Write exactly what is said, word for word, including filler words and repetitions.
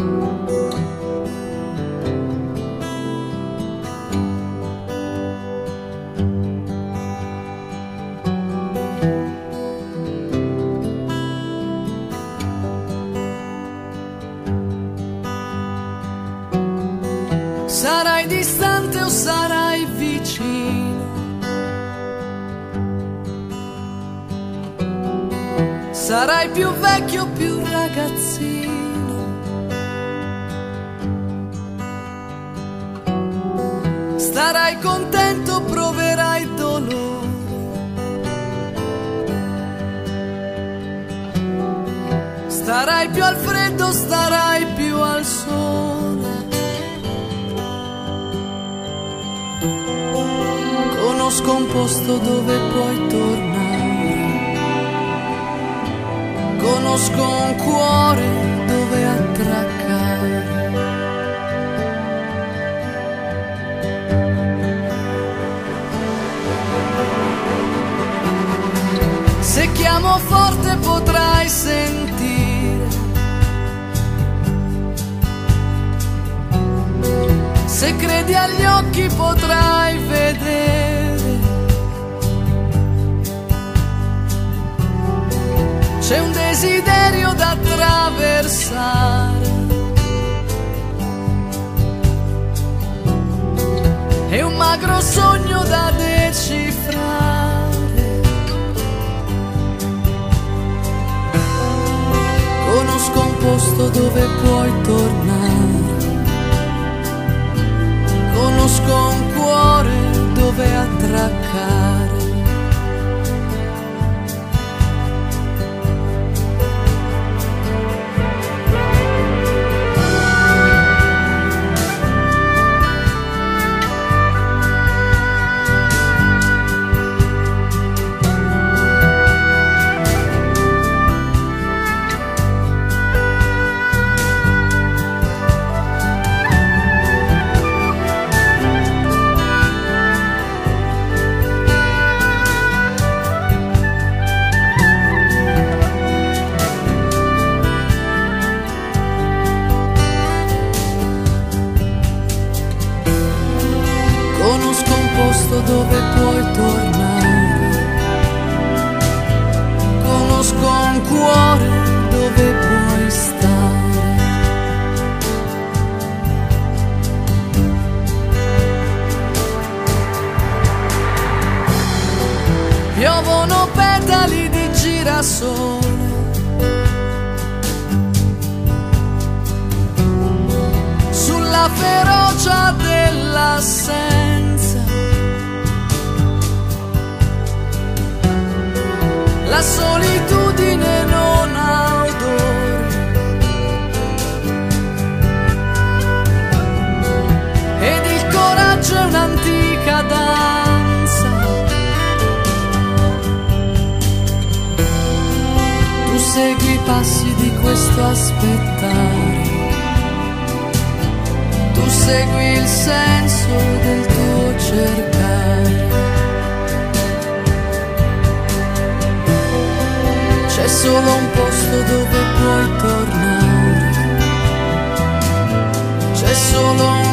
Sarai distante o sarai vicino, sarai più vecchio o più ragazzino, starai contento o proverai dolore, starai più al freddo o starai più al sole. Conosco un posto dove puoi tornare, conosco un cuore dove attraccare. Se chiamo forte potrai sentire, se credi agli occhi potrai vedere. C'è un desiderio da attraversare e un magro sogno da decifrare. Conosco un posto dove puoi tornare, conosco un cuore dove attraccare. Conosco un posto dove puoi tornare, conosco un cuore dove puoi stare. Piovono petali di girasole, sulla ferocia dell'assenza. La solitudine non ha odore ed il coraggio è un'antica danza. Tu segui i passi di questo aspettare, tu segui il senso del tuo cercare. C'è solo un posto dove puoi tornare, c'è solo un